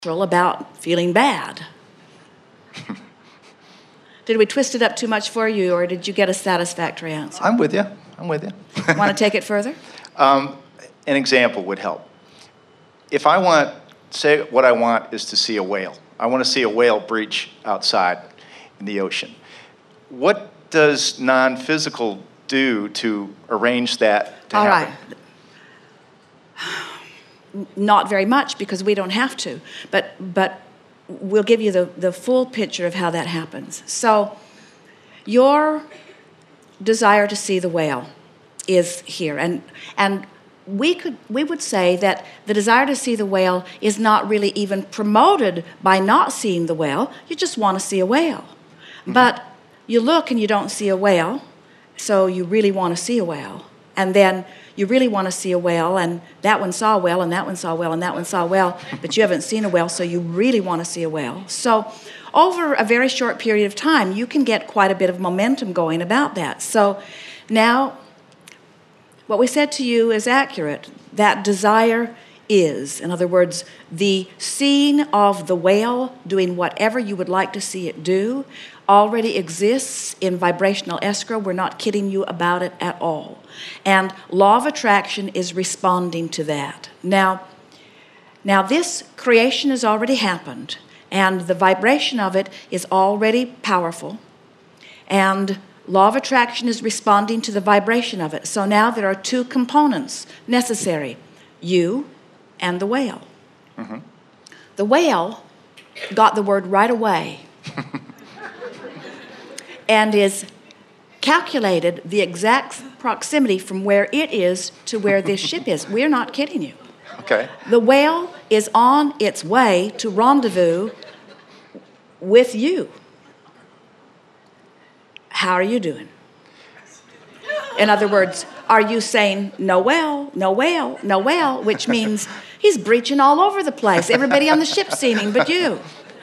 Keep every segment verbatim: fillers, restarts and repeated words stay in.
about feeling bad. Did we twist it up too much for you, or did you get a satisfactory answer? I'm with you. I'm with you. Want to take it further? Um, an example would help. If I want, say what I want is to see a whale. I want to see a whale breach outside in the ocean. What does non-physical do to arrange that to All happen? right. Not very much, because we don't have to. But but we'll give you the, the full picture of how that happens. So your desire to see the whale is here. And and we could we would say that the desire to see the whale is not really even promoted by not seeing the whale. You just want to see a whale. Mm-hmm. But you look and you don't see a whale, so you really want to see a whale. And then you really want to see a whale, and that one saw a whale, and that one saw a whale, and that one saw a whale, but you haven't seen a whale, so you really want to see a whale. So over a very short period of time, you can get quite a bit of momentum going about that. So now, what we said to you is accurate. That desire is, in other words, the seeing of the whale doing whatever you would like to see it do already exists in vibrational escrow. We're not kidding you about it at all. And law of attraction is responding to that. Now, now this creation has already happened, and the vibration of it is already powerful, and law of attraction is responding to the vibration of it. So now there are two components necessary, you and the whale. Mm-hmm. The whale got the word right away and is calculated the exact proximity from where it is to where this ship is. We're not kidding you. Okay. The whale is on its way to rendezvous with you. How are you doing? In other words, are you saying, no whale, no whale, no whale, which means he's breaching all over the place. Everybody on the ship's seen him but you.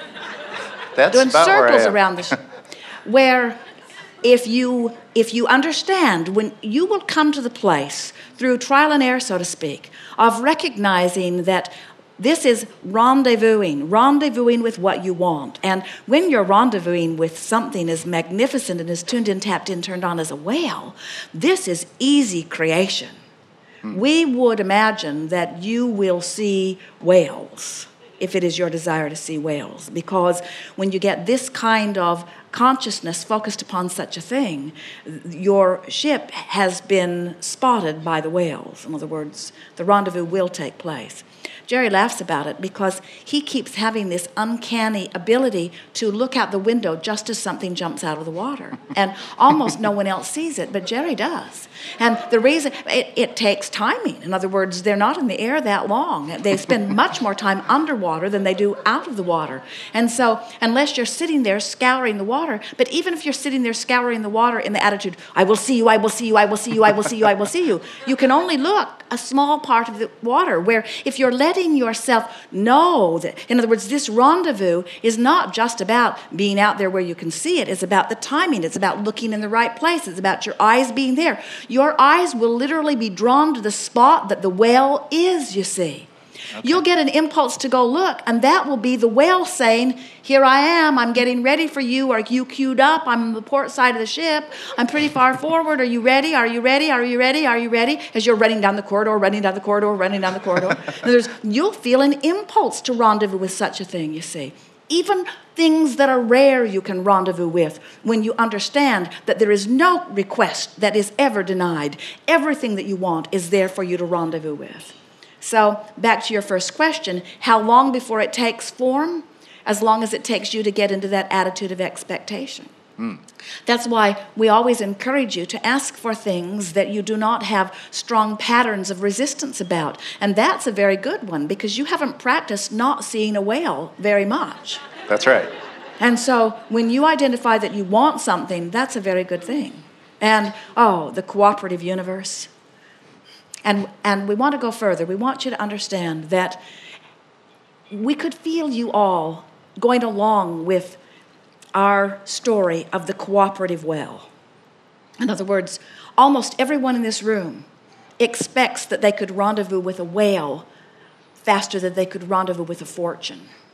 That's doing about where I circles am. around the ship. Where if you if you understand, when you will come to the place through trial and error, so to speak, of recognizing that this is rendezvousing, rendezvousing with what you want. And when you're rendezvousing with something as magnificent and as tuned in, tapped in, turned on as a whale, this is easy creation. Hmm. We would imagine that you will see whales if it is your desire to see whales, because when you get this kind of consciousness focused upon such a thing, your ship has been spotted by the whales. In other words, the rendezvous will take place. Jerry laughs about it because he keeps having this uncanny ability to look out the window just as something jumps out of the water. And almost no one else sees it, but Jerry does. And the reason, it, it takes timing. In other words, they're not in the air that long. They spend much more time underwater than they do out of the water. And so unless you're sitting there scouring the water, but even if you're sitting there scouring the water in the attitude, I will see you, I will see you, I will see you, I will see you, I will see you, you can only look a small part of the water, where if you're letting yourself know that, in other words, this rendezvous is not just about being out there where you can see it. It's about the timing. It's about looking in the right place. It's about your eyes being there. Your eyes will literally be drawn to the spot that the whale is, you see. Okay. You'll get an impulse to go look, and that will be the whale saying, here I am, I'm getting ready for you. Are you queued up? I'm on the port side of the ship. I'm pretty far forward. Are you ready? Are you ready? Are you ready? Are you ready? As you're running down the corridor, running down the corridor, running down the corridor. And there's, you'll feel an impulse to rendezvous with such a thing, you see. Even things that are rare you can rendezvous with when you understand that there is no request that is ever denied. Everything that you want is there for you to rendezvous with. So back to your first question, how long before it takes form? As long as it takes you to get into that attitude of expectation. Mm. That's why we always encourage you to ask for things that you do not have strong patterns of resistance about. And that's a very good one, because you haven't practiced not seeing a whale very much. That's right. And so when you identify that you want something, that's a very good thing. And, oh, the cooperative universe. And, and we want to go further. We want you to understand that we could feel you all going along with our story of the cooperative well. In other words, almost everyone in this room expects that they could rendezvous with a whale faster than they could rendezvous with a fortune.